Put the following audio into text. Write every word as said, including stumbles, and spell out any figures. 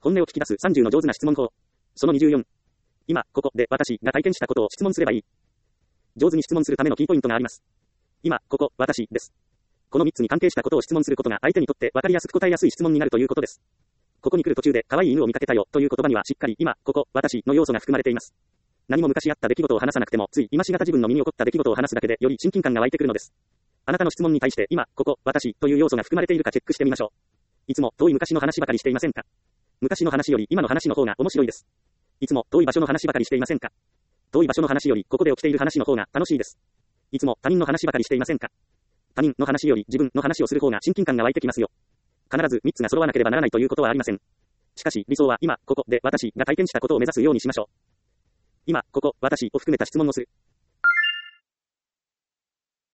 本音を聞き出すさんじゅうの上手な質問法。そのにじゅうよん。今、ここで私が体験したことを質問すればいい。上手に質問するためのキーポイントがあります。今、ここ、私です。このみっつに関係したことを質問することが相手にとって分かりやすく答えやすい質問になるということです。ここに来る途中で可愛い犬を見かけたよという言葉にはしっかり今、ここ、私の要素が含まれています。何も昔あった出来事を話さなくても、つい今しがた自分の身に起こった出来事を話すだけでより親近感が湧いてくるのです。あなたの質問に対して今、ここ、私という要素が含まれているかチェックしてみましょう。いつも遠い昔の話ばかりしていませんか？昔の話より今の話の方が面白いです。いつも遠い場所の話ばかりしていませんか？遠い場所の話よりここで起きている話の方が楽しいです。いつも他人の話ばかりしていませんか？他人の話より自分の話をする方が親近感が湧いてきますよ。必ずみっつが揃わなければならないということはありません。しかし理想は今、ここで私が体験したことを目指すようにしましょう。今、ここ、私を含めた質問をする。